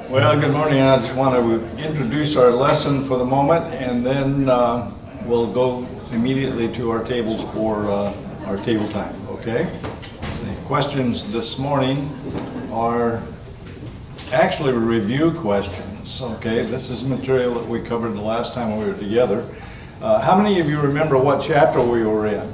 Well, good morning. I just want to introduce our lesson for the moment, and then we'll go immediately to our tables for our table time, okay? The questions this morning are actually review questions, okay? This is material that we covered the last time we were together. How many of you remember what chapter we were in?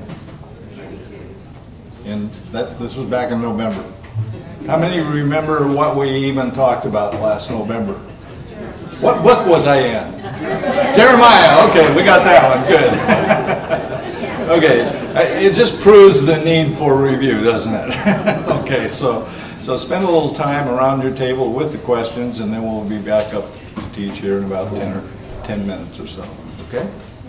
This was back in November. How many remember what we even talked about last November? What book was I in? Jeremiah. Okay, we got that one. Good. Okay, it just proves the need for review, doesn't it? Okay, so spend a little time around your table with the questions, and then we'll be back up to teach here in about 10 minutes or so. Okay?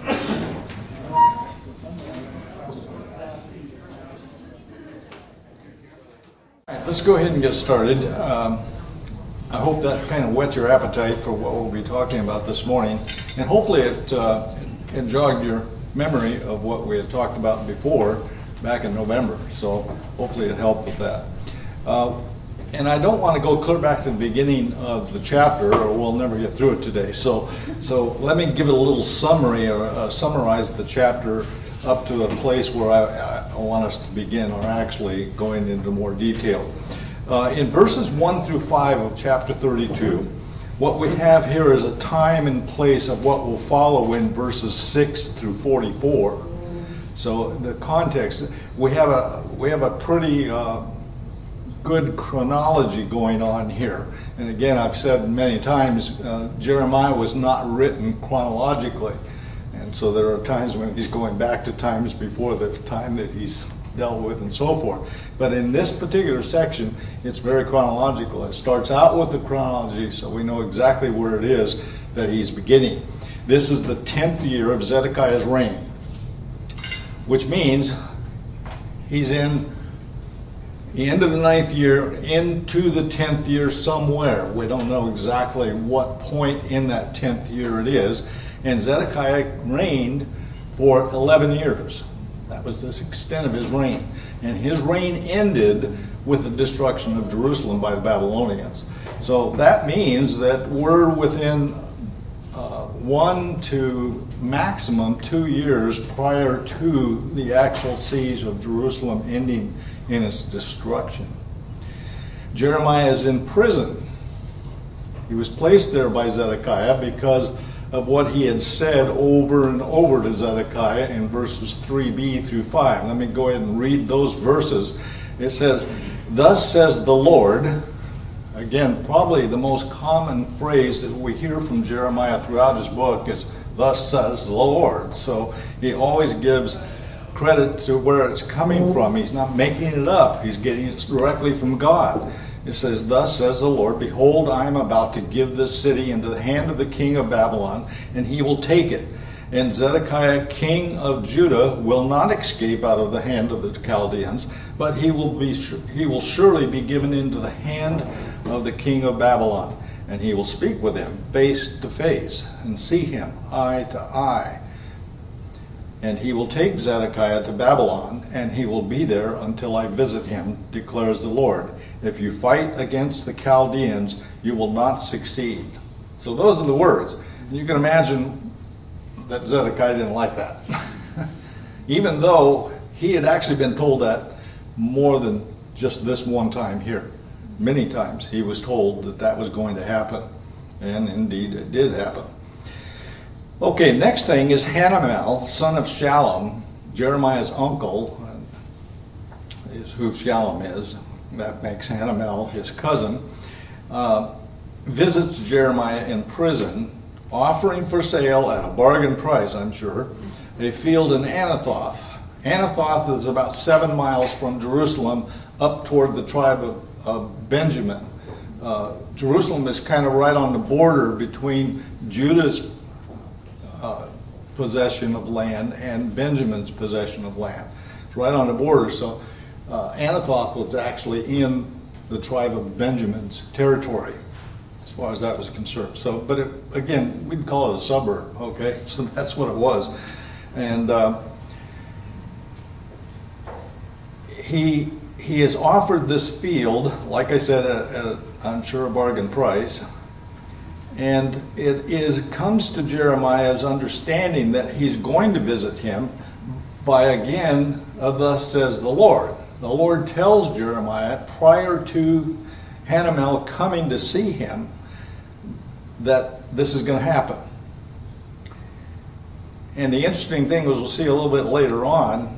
All right, let's go ahead and get started. I hope that kind of whet your appetite for what we'll be talking about this morning, and hopefully it jogged your memory of what we had talked about before back in November. So hopefully it helped with that. And I don't want to go clear back to the beginning of the chapter, or we'll never get through it today. So let me give it a little summary, or summarize the chapter up to a place where I want us to begin, or actually going into more detail. In verses 1 through 5 of chapter 32, what we have here is a time and place of what will follow in verses 6 through 44. So the context, we have a pretty good chronology going on here. And again, I've said many times, Jeremiah was not written chronologically. And so there are times when he's going back to times before the time that he's dealt with and so forth. But in this particular section, it's very chronological. It starts out with the chronology, so we know exactly where it is that he's beginning. This is the 10th year of Zedekiah's reign, which means he's in the end of the 9th year into the 10th year somewhere. We don't know exactly what point in that 10th year it is. And Zedekiah reigned for 11 years. That was the extent of his reign. And his reign ended with the destruction of Jerusalem by the Babylonians. So that means that we're within 1 to maximum 2 years prior to the actual siege of Jerusalem ending in its destruction. Jeremiah is in prison. He was placed there by Zedekiah because of what he had said over and over to Zedekiah in verses 3b through 5. Let me go ahead and read those verses. It says, "Thus says the Lord," again, probably the most common phrase that we hear from Jeremiah throughout his book is, "Thus says the Lord." So he always gives credit to where it's coming from. He's not making it up. He's getting it directly from God. It says, "Thus says the Lord, behold, I am about to give this city into the hand of the king of Babylon, and he will take it. And Zedekiah, king of Judah, will not escape out of the hand of the Chaldeans, but he will surely be given into the hand of the king of Babylon. And he will speak with him face to face, and see him eye to eye. And he will take Zedekiah to Babylon, and he will be there until I visit him, declares the Lord. If you fight against the Chaldeans, you will not succeed." So those are the words. And you can imagine that Zedekiah didn't like that. Even though he had actually been told that more than just this one time here. Many times he was told that that was going to happen. And indeed it did happen. Okay, next thing is Hanamel, son of Shallum, Jeremiah's uncle, is who Shallum is. That makes Hanamel his cousin, visits Jeremiah in prison, offering for sale at a bargain price, I'm sure, a field in Anathoth. Anathoth is about 7 miles from Jerusalem up toward the tribe of Benjamin. Jerusalem is kind of right on the border between Judah's possession of land and Benjamin's possession of land. It's right on the border, so Anathoth was actually in the tribe of Benjamin's territory, as far as that was concerned. So, but again, we'd call it a suburb, okay? So that's what it was. And he is offered this field, like I said, at I'm sure a bargain price. And comes to Jeremiah's understanding that he's going to visit him by, again, thus says the Lord. The Lord tells Jeremiah prior to Hanamel coming to see him that this is going to happen. And the interesting thing is, we'll see a little bit later on,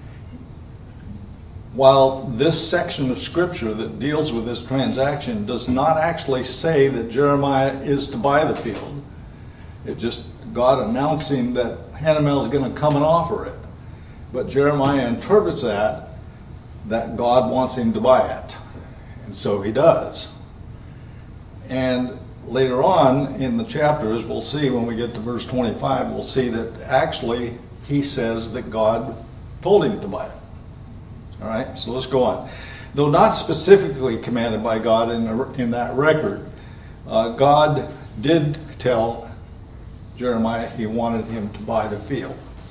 while this section of Scripture that deals with this transaction does not actually say that Jeremiah is to buy the field, it's just God announcing that Hanamel is going to come and offer it. But Jeremiah interprets that God wants him to buy it. And so he does. And later on in the chapters, we'll see when we get to verse 25, we'll see that actually he says that God told him to buy it. All right, so let's go on. Though not specifically commanded by God in that record, God did tell Jeremiah he wanted him to buy the field.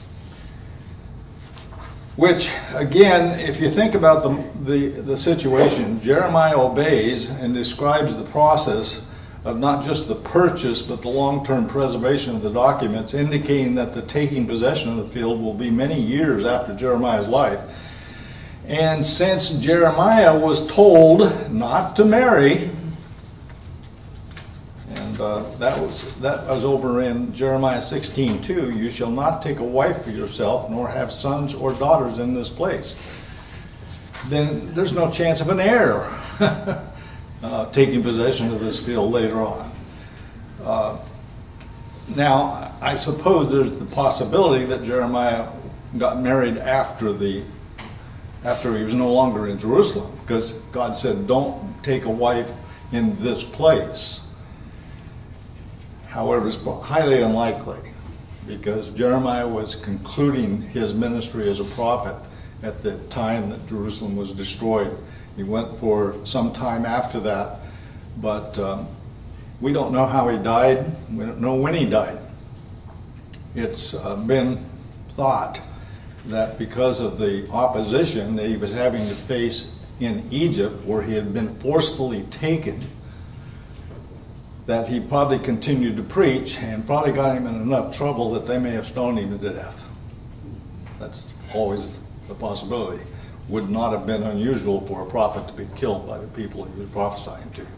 Which, again, if you think about the situation, Jeremiah obeys and describes the process of not just the purchase, but the long-term preservation of the documents, indicating that the taking possession of the field will be many years after Jeremiah's life. And since Jeremiah was told not to marry, and that was over in Jeremiah 16:2, you shall not take a wife for yourself, nor have sons or daughters in this place, then there's no chance of an heir taking possession of this field later on. Now, I suppose there's the possibility that Jeremiah got married after he was no longer in Jerusalem, because God said, don't take a wife in this place. However, it's highly unlikely, because Jeremiah was concluding his ministry as a prophet at the time that Jerusalem was destroyed. He went for some time after that, but we don't know how he died. We don't know when he died. It's been thought that because of the opposition that he was having to face in Egypt, where he had been forcefully taken, that he probably continued to preach and probably got him in enough trouble that they may have stoned him to death. That's always the possibility. Would not have been unusual for a prophet to be killed by the people he was prophesying to.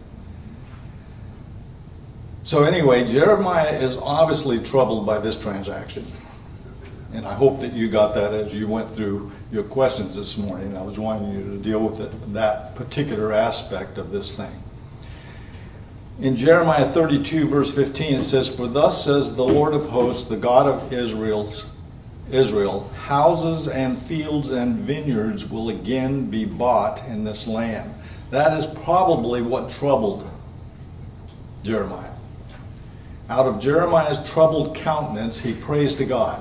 So anyway, Jeremiah is obviously troubled by this transaction. And I hope that you got that as you went through your questions this morning. I was wanting you to deal with that particular aspect of this thing. In Jeremiah 32, verse 15, it says, "For thus says the Lord of hosts, the God of Israel, houses and fields and vineyards will again be bought in this land." That is probably what troubled Jeremiah. Out of Jeremiah's troubled countenance, he prays to God.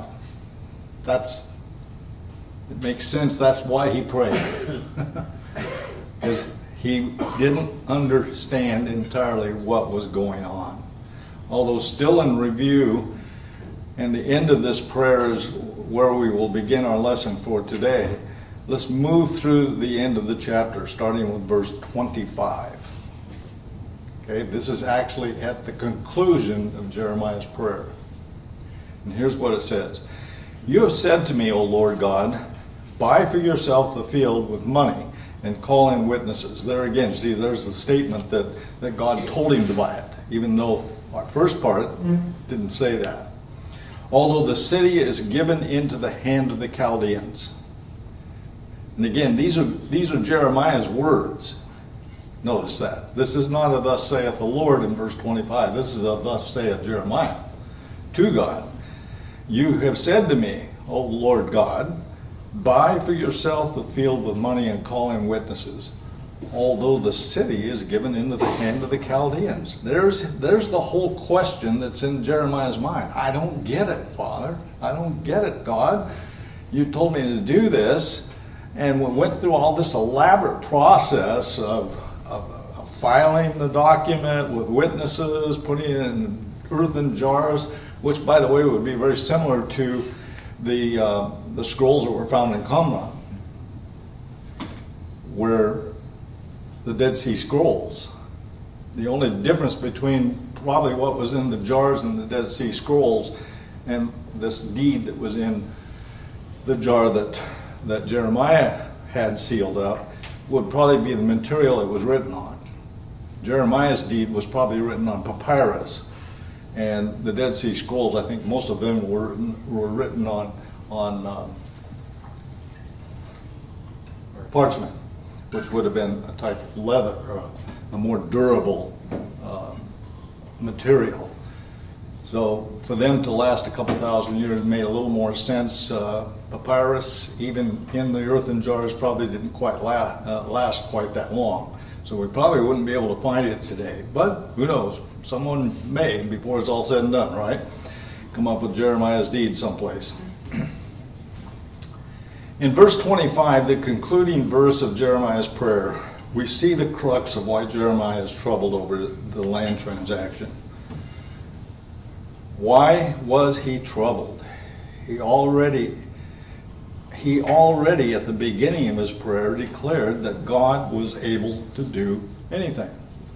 It makes sense. That's why he prayed. Because he didn't understand entirely what was going on. Although still in review, and the end of this prayer is where we will begin our lesson for today. Let's move through the end of the chapter, starting with verse 25. Okay, this is actually at the conclusion of Jeremiah's prayer. And here's what it says. "You have said to me, O Lord God, buy for yourself the field with money and call in witnesses." There again, see, there's the statement that God told him to buy it, even though our first part didn't say that. "Although the city is given into the hand of the Chaldeans." And again, these are Jeremiah's words. Notice that. This is not a "thus saith the Lord" in verse 25. This is a "thus saith Jeremiah" to God. "You have said to me, O Lord God, buy for yourself the field with money and call in witnesses, although the city is given into the hand of the Chaldeans." There's the whole question that's in Jeremiah's mind. I don't get it, Father. I don't get it, God. You told me to do this, and we went through all this elaborate process of filing the document with witnesses, putting it in earthen jars, which, by the way, would be very similar to the scrolls that were found in Qumran, where the Dead Sea Scrolls, the only difference between probably what was in the jars in the Dead Sea Scrolls and this deed that was in the jar that Jeremiah had sealed up would probably be the material it was written on. Jeremiah's deed was probably written on papyrus, and the Dead Sea Scrolls, I think most of them were written on parchment, which would have been a type of leather, or a more durable material. So for them to last a couple thousand years made a little more sense. Papyrus, even in the earthen jars, probably didn't quite last quite that long. So we probably wouldn't be able to find it today. But who knows? Someone may, before it's all said and done, right? Come up with Jeremiah's deed someplace. In verse 25, the concluding verse of Jeremiah's prayer, we see the crux of why Jeremiah is troubled over the land transaction. Why was he troubled? He already at the beginning of his prayer declared that God was able to do anything.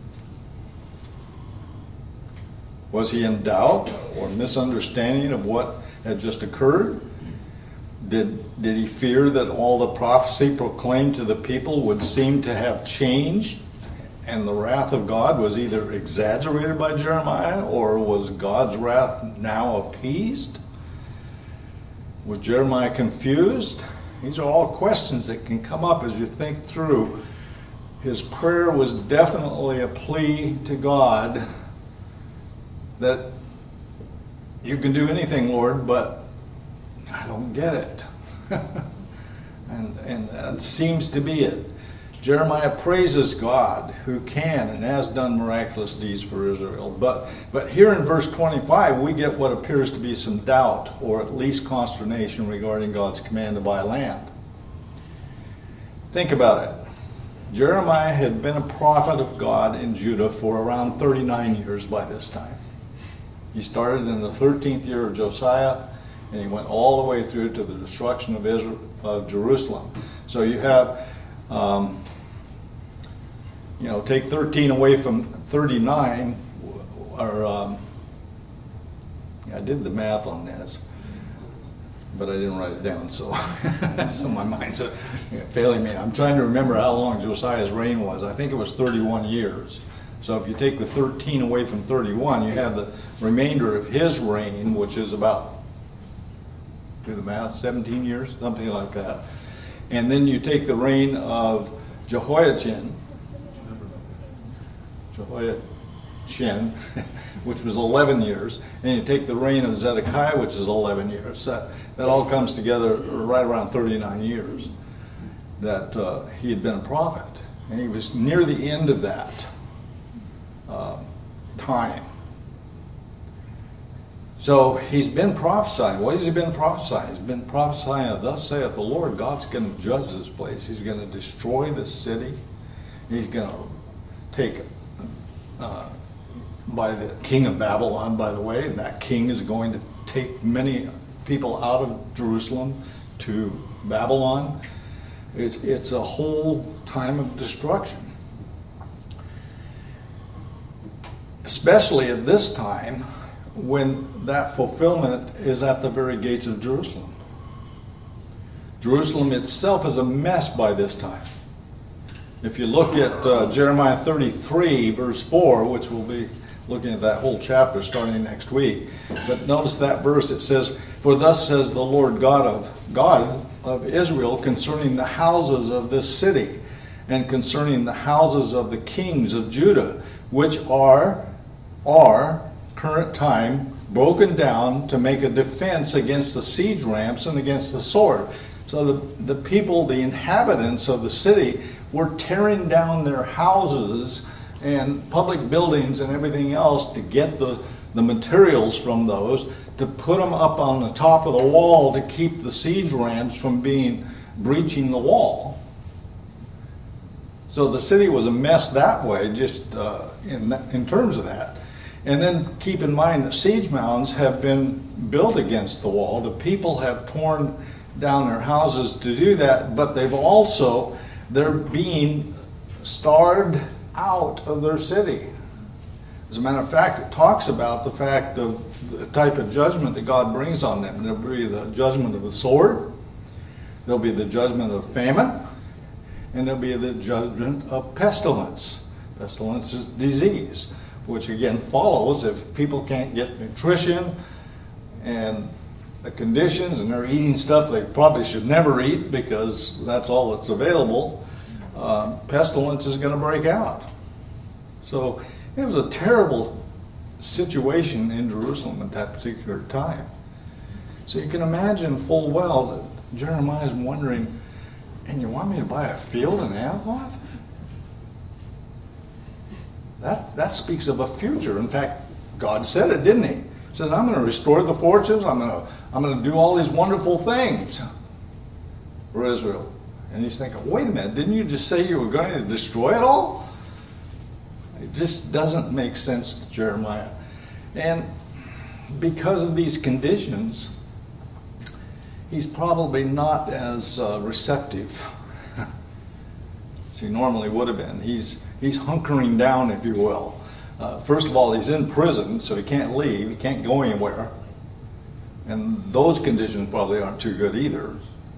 Was he in doubt or misunderstanding of what had just occurred? Did he fear that all the prophecy proclaimed to the people would seem to have changed, and the wrath of God was either exaggerated by Jeremiah, or was God's wrath now appeased? Was Jeremiah confused? These are all questions that can come up as you think through. His prayer was definitely a plea to God that you can do anything, Lord, but I don't get it. and that seems to be it. Jeremiah praises God, who can and has done miraculous deeds for Israel. But here in verse 25, we get what appears to be some doubt, or at least consternation, regarding God's command to buy land. Think about it. Jeremiah had been a prophet of God in Judah for around 39 years by this time. He started in the 13th year of Josiah, and he went all the way through to the destruction of Jerusalem. So you have, take 13 away from 39, or I did the math on this, but I didn't write it down, so so my mind's failing me. I'm trying to remember how long Josiah's reign was. I think it was 31 years. So if you take the 13 away from 31, you have the remainder of his reign, which is about, do the math, 17 years, something like that. And then you take the reign of Jehoiachin, which was 11 years, and you take the reign of Zedekiah, which is 11 years. That all comes together right around 39 years that he had been a prophet. And he was near the end of that time. So he's been prophesying. What has he been prophesying? He's been prophesying, thus saith the Lord, God's going to judge this place. He's going to destroy this city. He's going to take, by the king of Babylon, by the way, and that king is going to take many people out of Jerusalem to Babylon. It's a whole time of destruction. Especially at this time, when that fulfillment is at the very gates of Jerusalem. Jerusalem itself is a mess by this time. If you look at Jeremiah 33, verse 4, which we'll be looking at that whole chapter starting next week, but notice that verse, it says, "For thus says the Lord God of Israel concerning the houses of this city, and concerning the houses of the kings of Judah, which are current time broken down to make a defense against the siege ramps and against the sword." So the people, the inhabitants of the city, were tearing down their houses and public buildings and everything else to get the materials from those, to put them up on the top of the wall to keep the siege ramps from breaching the wall. So the city was a mess that way, just in terms of that. And then keep in mind that siege mounds have been built against the wall. The people have torn down their houses to do that, but they're being starved out of their city. As a matter of fact, it talks about the fact of the type of judgment that God brings on them. There'll be the judgment of the sword, there'll be the judgment of famine, and there'll be the judgment of pestilence. Pestilence is disease, which again follows if people can't get nutrition and the conditions, and they're eating stuff they probably should never eat because that's all that's available. Pestilence is going to break out. So it was a terrible situation in Jerusalem at that particular time. So you can imagine full well that Jeremiah is wondering, and you want me to buy a field in Anathoth? That speaks of a future. In fact, God said it, didn't he? He says, I'm going to restore the fortunes. I'm going to do all these wonderful things for Israel. And he's thinking, wait a minute, didn't you just say you were going to destroy it all? It just doesn't make sense to Jeremiah. And because of these conditions, he's probably not as receptive as he normally would have been. He's hunkering down, if you will. First of all, he's in prison, so he can't leave. He can't go anywhere. And those conditions probably aren't too good either.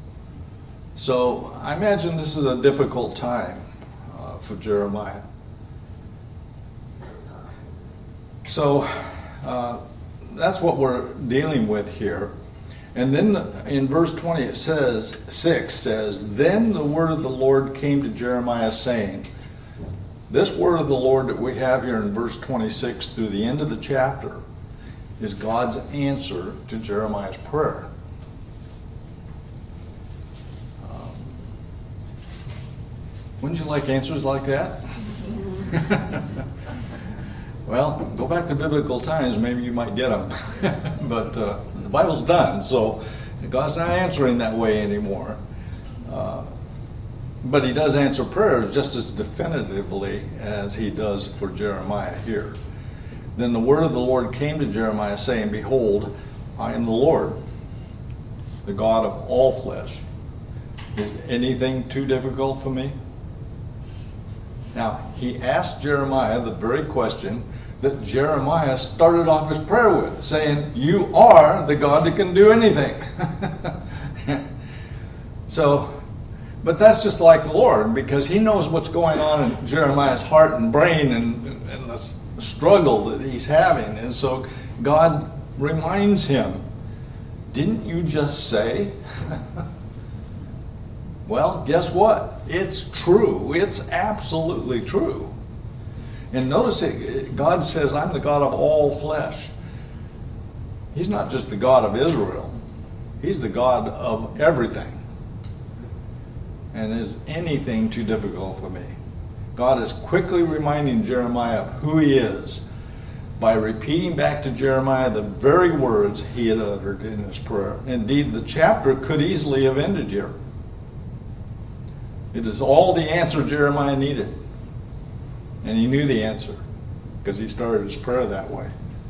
So I imagine this is a difficult time for Jeremiah. So that's what we're dealing with here. And then in verse 20 it says, 6 says, Then the word of the Lord came to Jeremiah saying, this word of the Lord that we have here in verse 26 through the end of the chapter is God's answer to Jeremiah's prayer. Wouldn't you like answers like that? Well, go back to biblical times, maybe you might get them. But the Bible's done, so God's not answering that way anymore. But he does answer prayers just as definitively as he does for Jeremiah here. Then the word of the Lord came to Jeremiah saying, Behold, I am the Lord, the God of all flesh. Is anything too difficult for me? Now, he asked Jeremiah the very question that Jeremiah started off his prayer with, saying, you are the God that can do anything. But that's just like the Lord, because he knows what's going on in Jeremiah's heart and brain and the struggle that he's having. And so God reminds him, didn't you just say? Well, guess what? It's true. It's absolutely true. And notice it, God says, I'm the God of all flesh. He's not just the God of Israel. He's the God of everything. And is anything too difficult for me? God is quickly reminding Jeremiah of who he is by repeating back to Jeremiah the very words he had uttered in his prayer. Indeed, the chapter could easily have ended here. It is all the answer Jeremiah needed. And he knew the answer because he started his prayer that way.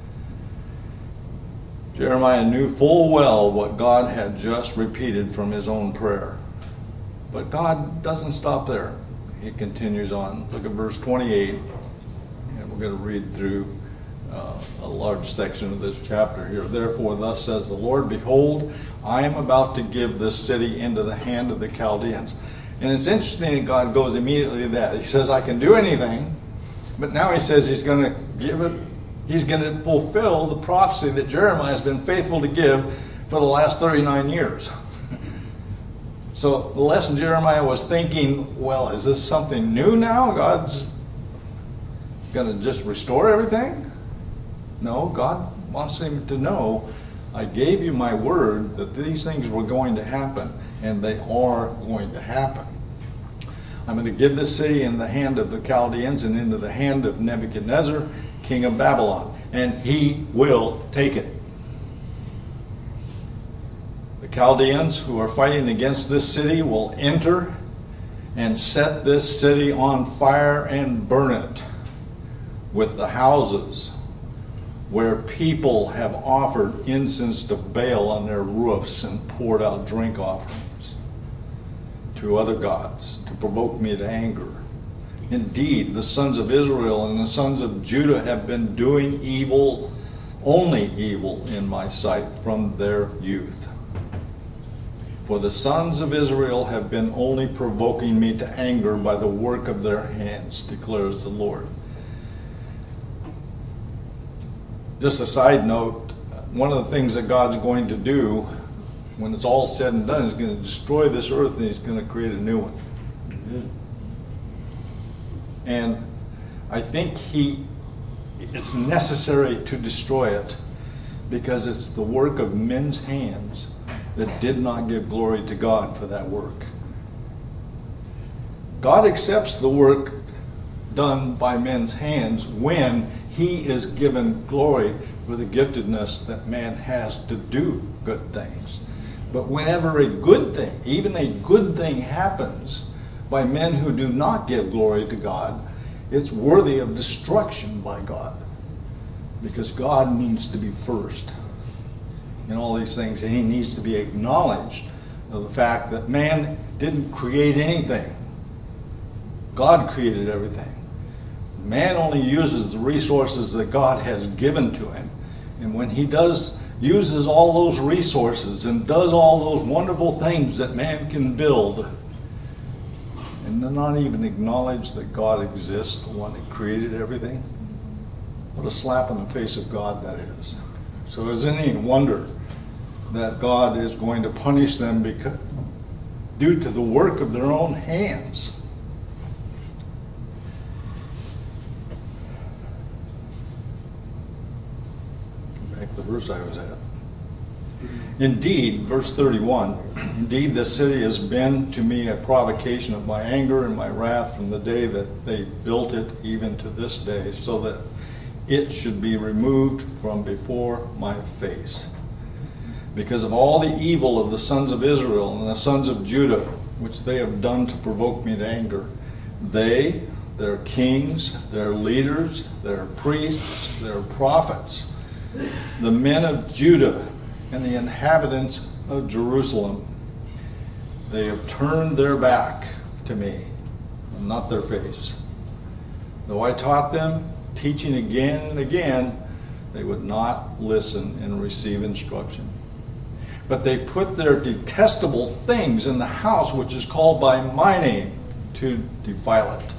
Jeremiah knew full well what God had just repeated from his own prayer. But God doesn't stop there. He continues on. Look at verse 28. And we're going to read through a large section of this chapter here. Therefore, thus says the Lord, Behold, I am about to give this city into the hand of the Chaldeans. And it's interesting that God goes immediately to that. He says, I can do anything. But now he says he's going to give it, he's going to fulfill the prophecy that Jeremiah has been faithful to give for the last 39 years. So the lesson Jeremiah was thinking, well, is this something new now? God's going to just restore everything? No, God wants him to know, I gave you my word that these things were going to happen, and they are going to happen. I'm going to give this city in the hand of the Chaldeans and into the hand of Nebuchadnezzar, king of Babylon, and he will take it. The Chaldeans who are fighting against this city will enter and set this city on fire and burn it with the houses where people have offered incense to Baal on their roofs and poured out drink offerings to other gods to provoke me to anger. Indeed, the sons of Israel and the sons of Judah have been doing evil, only evil in my sight from their youth. For the sons of Israel have been only provoking me to anger by the work of their hands, declares the Lord. Just a side note, one of the things that God's going to do when it's all said and done is going to destroy this earth, and he's going to create a new one. Mm-hmm. And I think it's necessary to destroy it because it's the work of men's hands that did not give glory to God for that work. God accepts the work done by men's hands when he is given glory for the giftedness that man has to do good things. But whenever a good thing, even a good thing, happens by men who do not give glory to God, it's worthy of destruction by God. Because God needs to be first in all these things, and he needs to be acknowledged of the fact that man didn't create anything. God created everything. Man only uses the resources that God has given to him. And when he uses all those resources and does all those wonderful things that man can build, and then not even acknowledge that God exists, the one that created everything, what a slap in the face of God that is. So is it any wonder that God is going to punish them due to the work of their own hands? Back to the verse I was at. Indeed, verse 31, indeed the city has been to me a provocation of my anger and my wrath from the day that they built it even to this day, so that it should be removed from before my face. Because of all the evil of the sons of Israel and the sons of Judah, which they have done to provoke me to anger, they, their kings, their leaders, their priests, their prophets, the men of Judah, and the inhabitants of Jerusalem, they have turned their back to me, and not their face. Though I taught them, teaching again and again, they would not listen and receive instruction. But they put their detestable things in the house which is called by my name to defile it.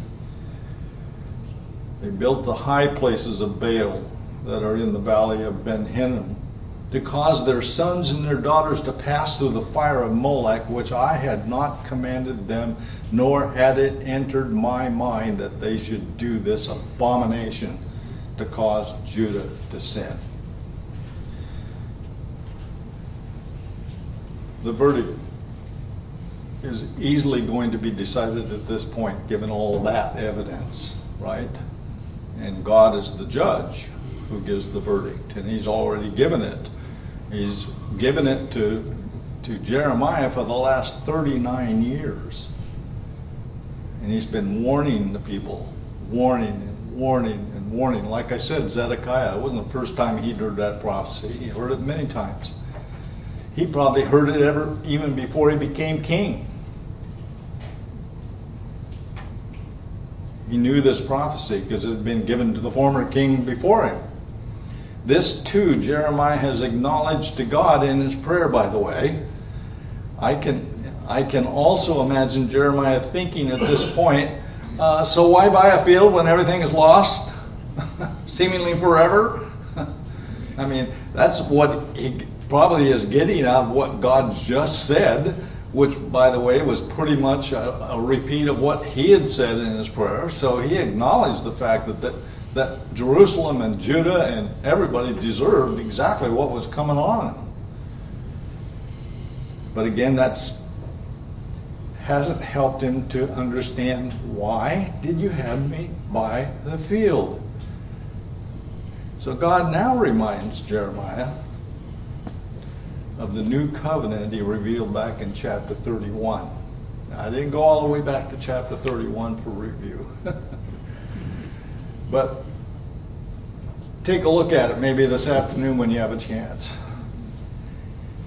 They built the high places of Baal that are in the valley of Ben Hinnom, to cause their sons and their daughters to pass through the fire of Molech, which I had not commanded them, nor had it entered my mind that they should do this abomination to cause Judah to sin. The verdict is easily going to be decided at this point, given all that evidence, right? And God is the judge who gives the verdict, and he's already given it. He's given it to Jeremiah for the last 39 years. And he's been warning the people, warning and warning and warning. Like I said, Zedekiah, it wasn't the first time he'd heard that prophecy. He heard it many times. He probably heard it even before he became king. He knew this prophecy because it had been given to the former king before him. This too, Jeremiah has acknowledged to God in his prayer, by the way. I can also imagine Jeremiah thinking at this point, so why buy a field when everything is lost? Seemingly forever? I mean, that's what he probably is getting out of what God just said, which, by the way, was pretty much a repeat of what he had said in his prayer. So he acknowledged the fact that Jerusalem and Judah and everybody deserved exactly what was coming on. But again, that's hasn't helped him to understand, why did you have me buy the field? So God now reminds Jeremiah of the new covenant he revealed back in chapter 31. Now, I didn't go all the way back to chapter 31 for review. But take a look at it maybe this afternoon when you have a chance.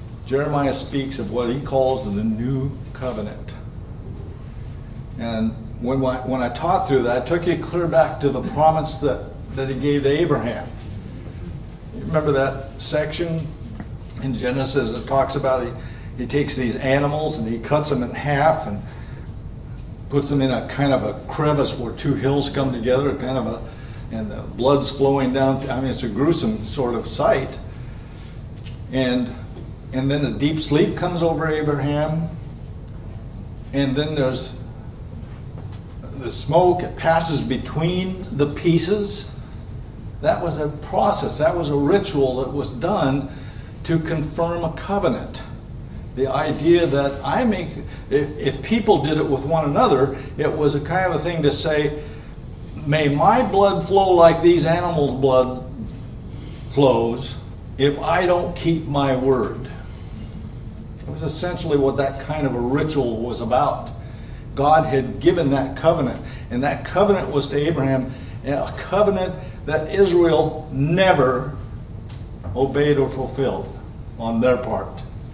Jeremiah speaks of what he calls the new covenant. And when I taught through that, I took you clear back to the promise that he gave to Abraham. You remember that section in Genesis that talks about he takes these animals and he cuts them in half and puts them in a kind of a crevice where two hills come together, and the blood's flowing down. I mean, it's a gruesome sort of sight. And then a deep sleep comes over Abraham, and then there's the smoke. It passes between the pieces. That was a process. That was a ritual that was done to confirm a covenant. The idea that if people did it with one another, it was a kind of a thing to say, may my blood flow like these animals' blood flows if I don't keep my word. It was essentially what that kind of a ritual was about. God had given that covenant, and that covenant was to Abraham, a covenant that Israel never obeyed or fulfilled on their part.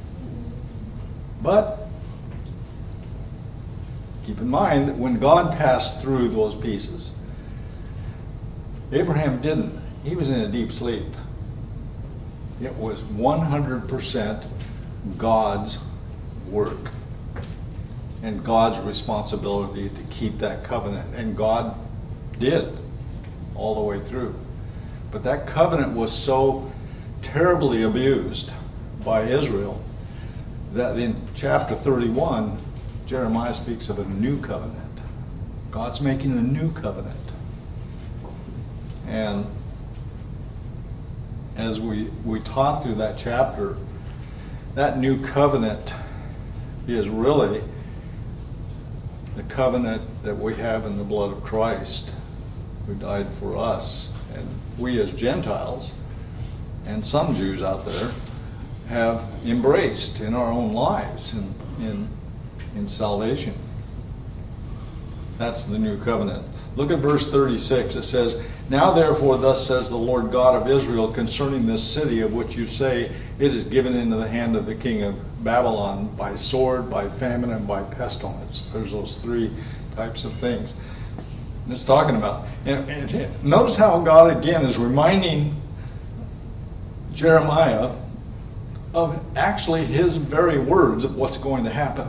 But keep in mind that when God passed through those pieces, Abraham didn't. He was in a deep sleep. It was 100% God's work and God's responsibility to keep that covenant. And God did all the way through. But that covenant was so terribly abused by Israel that in chapter 31, Jeremiah speaks of a new covenant. God's making a new covenant. And as we taught through that chapter, that new covenant is really the covenant that we have in the blood of Christ, who died for us. And we as Gentiles, and some Jews out there, have embraced in our own lives in salvation. That's the new covenant. Look at verse 36. It says, now therefore thus says the Lord God of Israel concerning this city of which you say, it is given into the hand of the king of Babylon by sword, by famine, and by pestilence. There's those three types of things it's talking about. And notice how God again is reminding Jeremiah of actually his very words of what's going to happen.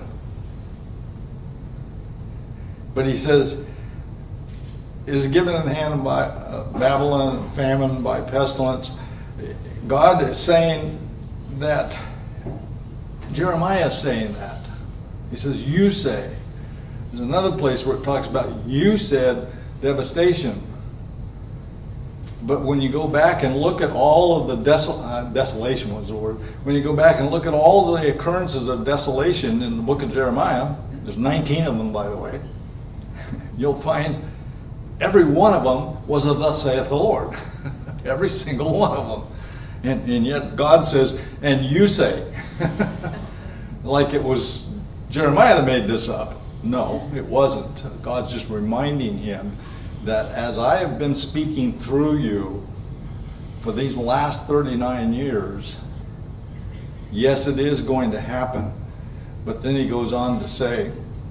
But he says, it is given in the hand of Babylon, famine, by pestilence. God is saying that, Jeremiah is saying that. He says, you say. There's another place where it talks about, you said devastation. But when you go back and look at all of the desolation was the word. When you go back and look at all the occurrences of desolation in the book of Jeremiah, there's 19 of them, by the way, you'll find every one of them was a thus saith the Lord. Every single one of them. And yet God says, and you say. Like it was Jeremiah that made this up. No, it wasn't. God's just reminding him that as I have been speaking through you for these last 39 years, yes, it is going to happen. But then he goes on to say,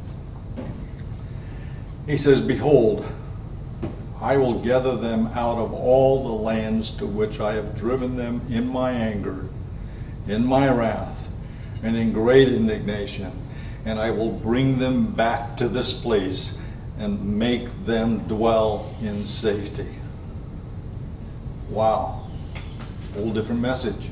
he says, behold, I will gather them out of all the lands to which I have driven them in my anger, in my wrath, and in great indignation, and I will bring them back to this place and make them dwell in safety. Wow. Whole different message.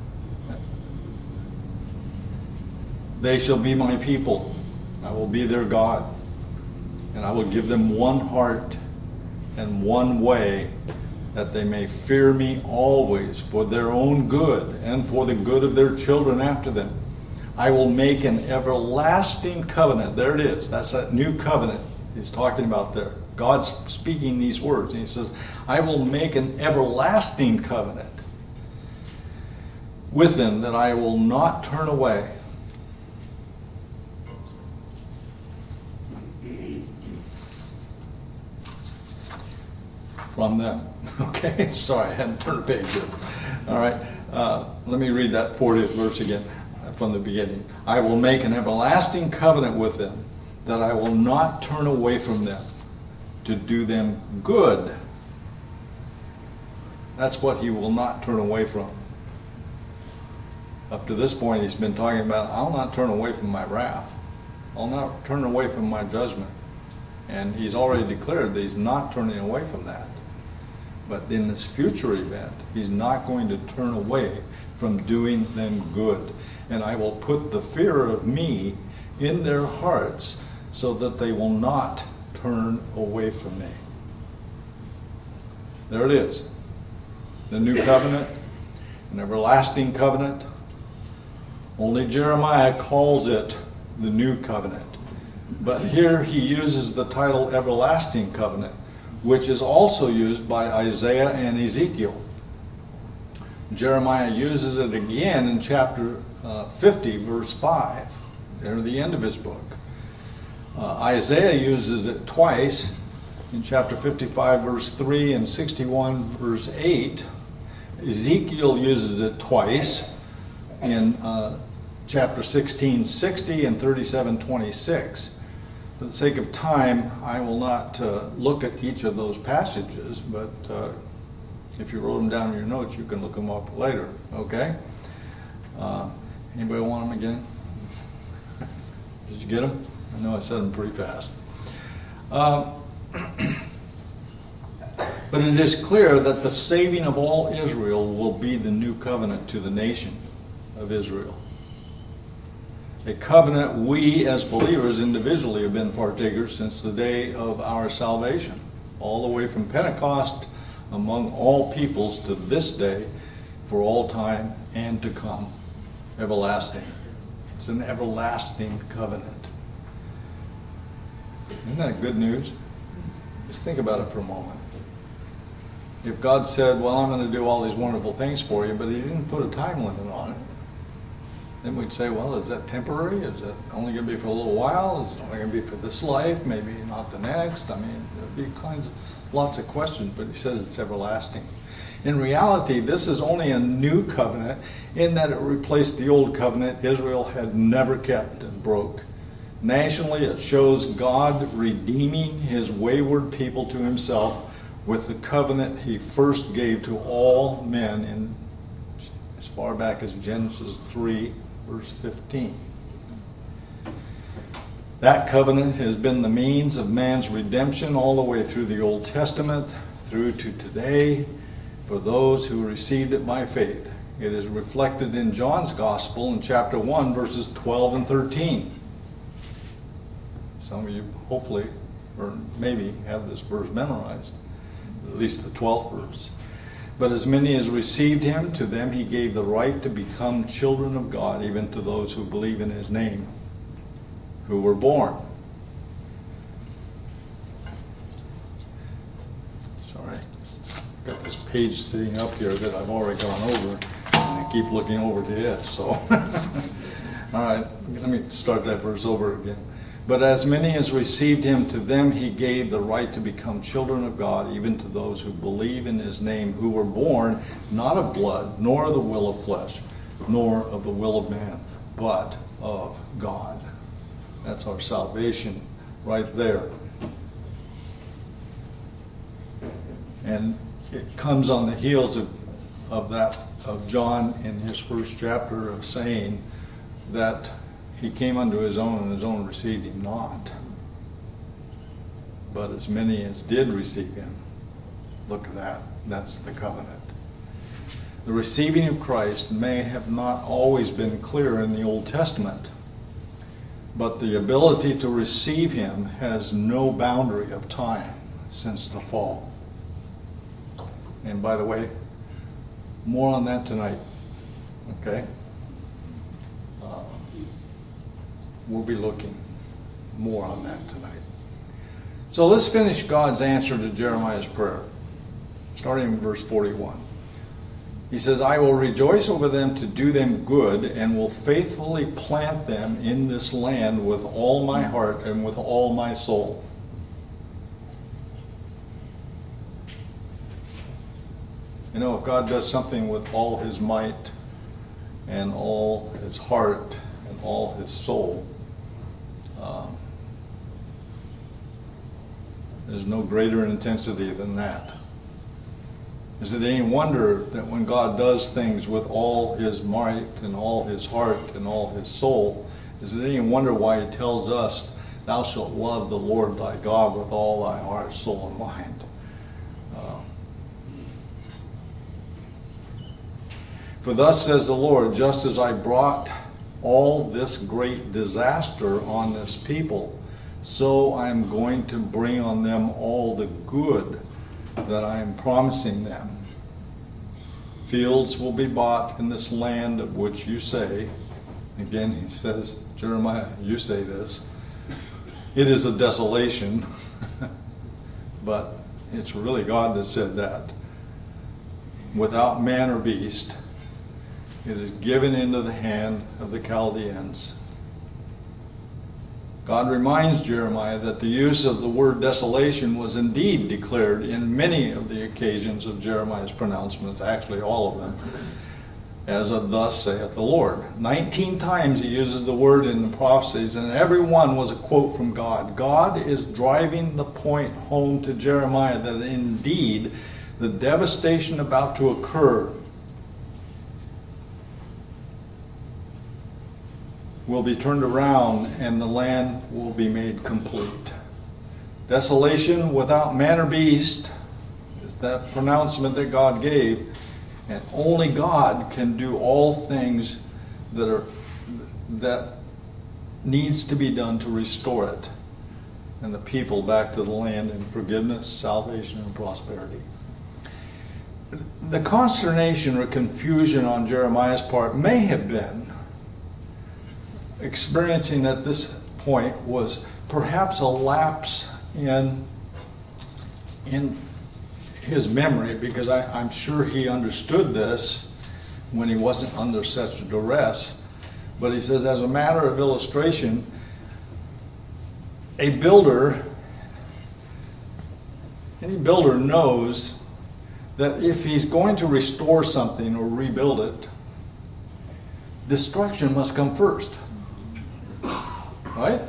They shall be my people. I will be their God. And I will give them one heart and one way, that they may fear me always for their own good and for the good of their children after them. I will make an everlasting covenant. There it is. That's that new covenant he's talking about there. God's speaking these words. And he says, I will make an everlasting covenant with them that I will not turn away. From them. Okay, sorry, I hadn't turned a page yet. All right, let me read that 40th verse again from the beginning. I will make an everlasting covenant with them that I will not turn away from them to do them good. That's what he will not turn away from. Up to this point, he's been talking about, I'll not turn away from my wrath. I'll not turn away from my judgment. And he's already declared that he's not turning away from that. But in this future event, he's not going to turn away from doing them good. And I will put the fear of me in their hearts so that they will not turn away from me. There it is. The new covenant, an everlasting covenant. Only Jeremiah calls it the new covenant. But here he uses the title everlasting covenant, which is also used by Isaiah and Ezekiel. Jeremiah uses it again in chapter 50, verse 5, near the end of his book. Isaiah uses it twice in chapter 55, verse 3 and 61, verse 8. Ezekiel uses it twice in chapter 16:60 and 37:26. For the sake of time, I will not look at each of those passages, but if you wrote them down in your notes, you can look them up later, okay? Anybody want them again? Did you get them? I know I said them pretty fast. But it is clear that the saving of all Israel will be the new covenant to the nation of Israel. A covenant we as believers individually have been partakers since the day of our salvation, all the way from Pentecost among all peoples to this day, for all time and to come. Everlasting. It's an everlasting covenant. Isn't that good news? Just think about it for a moment. If God said, well, I'm going to do all these wonderful things for you, but he didn't put a time limit on it, then we'd say, well, is that temporary? Is that only going to be for a little while? Is it only going to be for this life? Maybe not the next? I mean, there'd be lots of questions, but he says it's everlasting. In reality, this is only a new covenant in that it replaced the old covenant Israel had never kept and broke. Nationally, it shows God redeeming his wayward people to himself with the covenant he first gave to all men in as far back as Genesis 3, verse 15. That covenant has been the means of man's redemption all the way through the Old Testament, through to today, for those who received it by faith. It is reflected in John's Gospel in chapter 1, verses 12 and 13. Some of you hopefully, or maybe, have this verse memorized, at least the 12th verse. But as many as received him, to them he gave the right to become children of God, even to those who believe in his name, who were born. Sorry, I've got this page sitting up here that I've already gone over, and I keep looking over to it, so. All right, let me start that verse over again. But as many as received him, to them he gave the right to become children of God, even to those who believe in his name, who were born not of blood, nor of the will of flesh, nor of the will of man, but of God. That's our salvation right there. And it comes on the heels of John in his first chapter of saying that he came unto his own, and his own received him not. But as many as did receive him, look at that. That's the covenant. The receiving of Christ may have not always been clear in the Old Testament, but the ability to receive him has no boundary of time since the fall. And by the way, more on that tonight. Okay? We'll be looking more on that tonight. So let's finish God's answer to Jeremiah's prayer, starting in verse 41. He says, I will rejoice over them to do them good, and will faithfully plant them in this land with all my heart and with all my soul. You know, if God does something with all his might and all his heart and all his soul, There's no greater intensity than that. Is it any wonder that when God does things with all his might and all his heart and all his soul, is it any wonder why he tells us, thou shalt love the Lord thy God with all thy heart, soul, and mind? For thus says the Lord, just as I brought all this great disaster on this people, so I am going to bring on them all the good that I am promising them. Fields will be bought in this land of which you say, again he says, Jeremiah, you say this, it is a desolation, but it's really God that said that. Without man or beast, it is given into the hand of the Chaldeans. God reminds Jeremiah that the use of the word desolation was indeed declared in many of the occasions of Jeremiah's pronouncements, actually all of them, as of thus saith the Lord. 19 times he uses the word in the prophecies, and every one was a quote from God. God is driving the point home to Jeremiah that indeed the devastation about to occur will be turned around and the land will be made complete. Desolation without man or beast is that pronouncement that God gave, and only God can do all things that needs to be done to restore it and the people back to the land in forgiveness, salvation, and prosperity. The consternation or confusion on Jeremiah's part may have been experiencing at this point was perhaps a lapse in his memory, because I'm sure he understood this when he wasn't under such duress. But he says, as a matter of illustration, any builder knows that if he's going to restore something or rebuild it, destruction must come first. Right?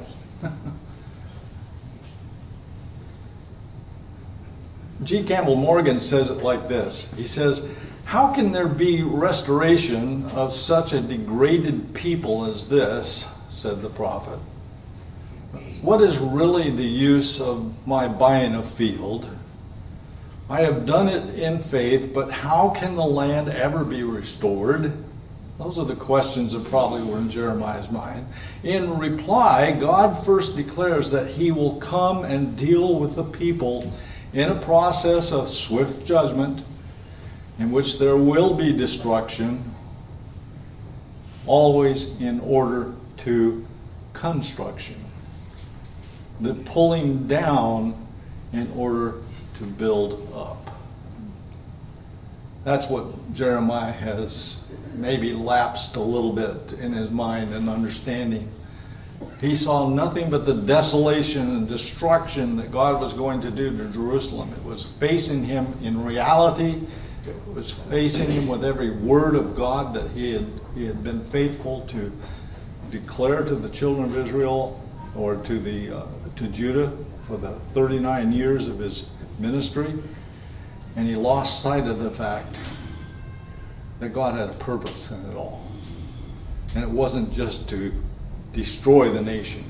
G. Campbell Morgan says it like this. He says, how can there be restoration of such a degraded people as this, said the prophet. What is really the use of my buying a field? I have done it in faith, but how can the land ever be restored? Those are the questions that probably were in Jeremiah's mind. In reply, God first declares that he will come and deal with the people in a process of swift judgment in which there will be destruction, always in order to construction. The pulling down in order to build up. That's what Jeremiah has maybe lapsed a little bit in his mind and understanding. He saw nothing but the desolation and destruction that God was going to do to Jerusalem. It was facing him in reality. It was facing him with every word of God that he had been faithful to declare to the children of Israel, or to Judah for the 39 years of his ministry. And he lost sight of the fact that God had a purpose in it all. And it wasn't just to destroy the nation.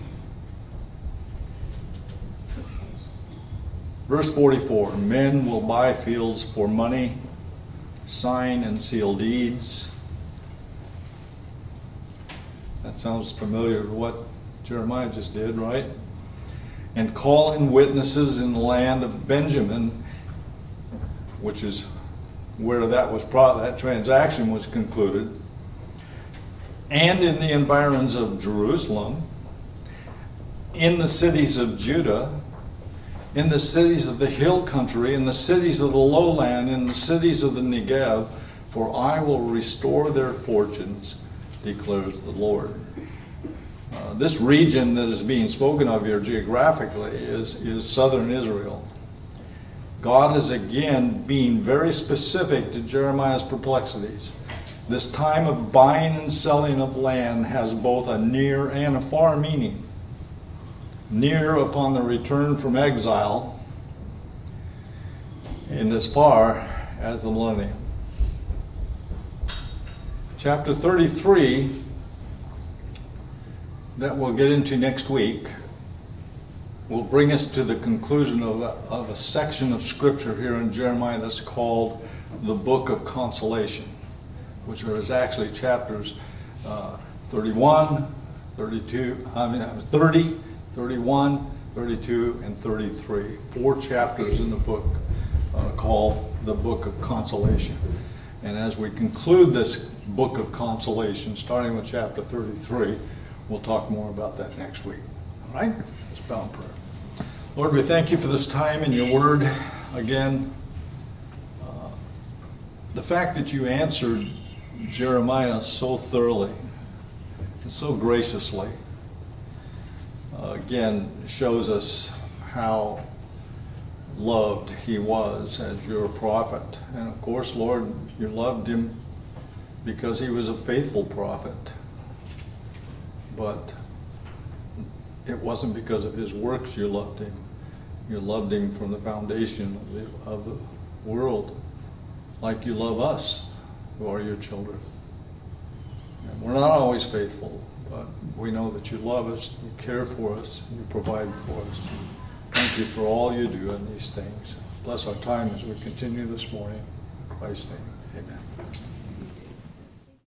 Verse 44, men will buy fields for money, sign and seal deeds. That sounds familiar to what Jeremiah just did, right? And call in witnesses in the land of Benjamin, which is where that transaction was concluded, and in the environs of Jerusalem, in the cities of Judah, in the cities of the hill country, in the cities of the lowland, in the cities of the Negev, for I will restore their fortunes, declares the Lord. This region that is being spoken of here geographically is southern Israel. God is again being very specific to Jeremiah's perplexities. This time of buying and selling of land has both a near and a far meaning. Near upon the return from exile, in as far as the millennium. Chapter 33, that we'll get into next week, will bring us to the conclusion of a section of Scripture here in Jeremiah that's called the Book of Consolation, which is actually chapters 30, 31, 32, and 33. 4 chapters in the book called the Book of Consolation. And as we conclude this Book of Consolation, starting with chapter 33, we'll talk more about that next week. All right? Let's bow in prayer. Lord, we thank you for this time in your word. Again, the fact that you answered Jeremiah so thoroughly and so graciously, again, shows us how loved he was as your prophet. And of course, Lord, you loved him because he was a faithful prophet. But it wasn't because of his works you loved him. You loved him from the foundation of the world, like you love us, who are your children. And we're not always faithful, but we know that you love us, you care for us, you provide for us. Thank you for all you do in these things. Bless our time as we continue this morning. In Christ's name, amen.